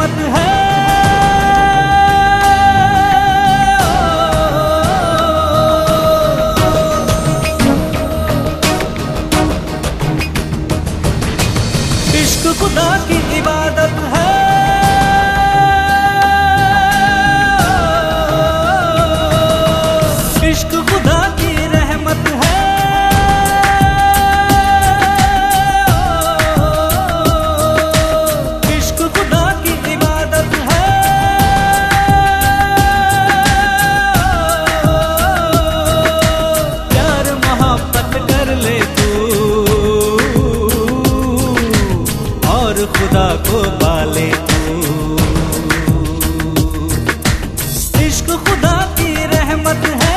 रहमत है। इश्क खुदा की इबादत है। इश्क खुदा की रहमत है। इश्क खुदा की इबादत है। प्यार मोहब्बत कर ले तू और खुदा को पाले तू। इश्क खुदा की रहमत है।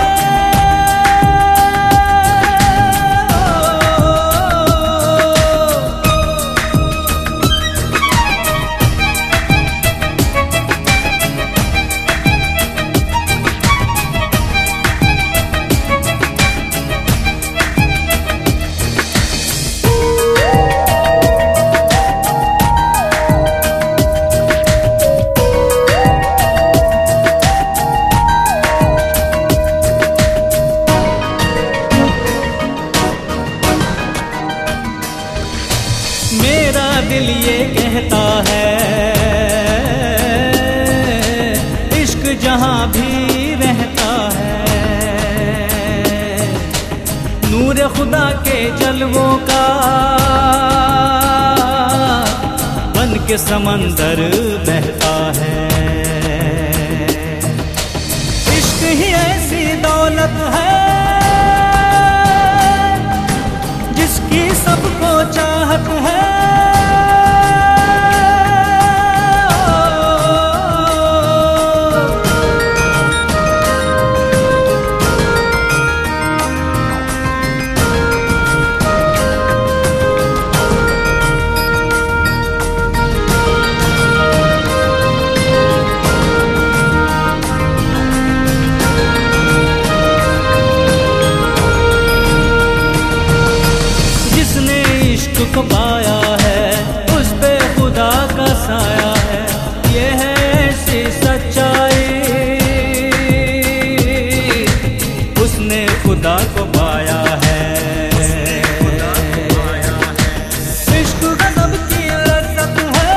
मेरा दिल ये कहता है इश्क जहां भी रहता है। नूर खुदा के जलवों का बन के समंदर बहता है। इश्क ही ऐसी दौलत है जिसकी सबको चाहत है। जिसने इश्क को पाया है उस पे खुदा का साया है। ये है ऐसी सच्चाई उसने खुदा को पाया है। इश्क गज़ब की लज़्ज़त है।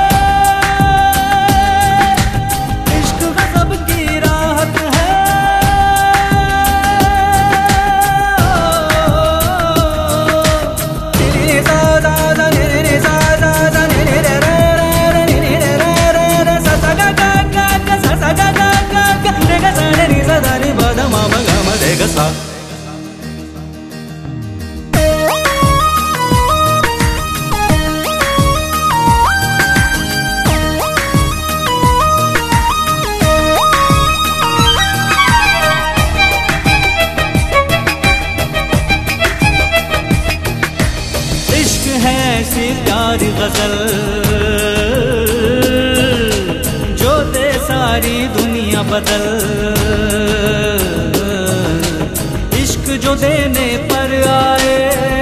इश्क गज़ब की राहत है। इश्क है ऐसी प्यारी गजल जो दे सारी दुनिया बदल। इश्क जो देने पर आए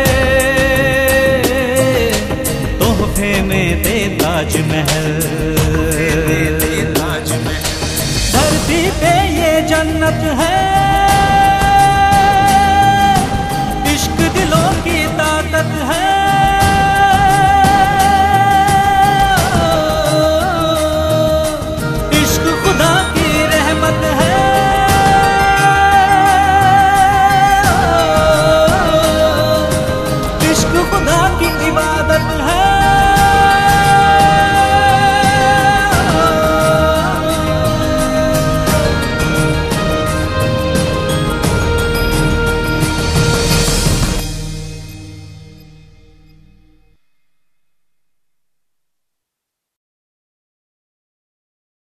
तोहफे में दे ताजमहल। धरती पे ये जन्नत है। इश्क दिलों की ताकत है। इश्क खुदा की रहमत है। इश्क खुदा की इबादत है।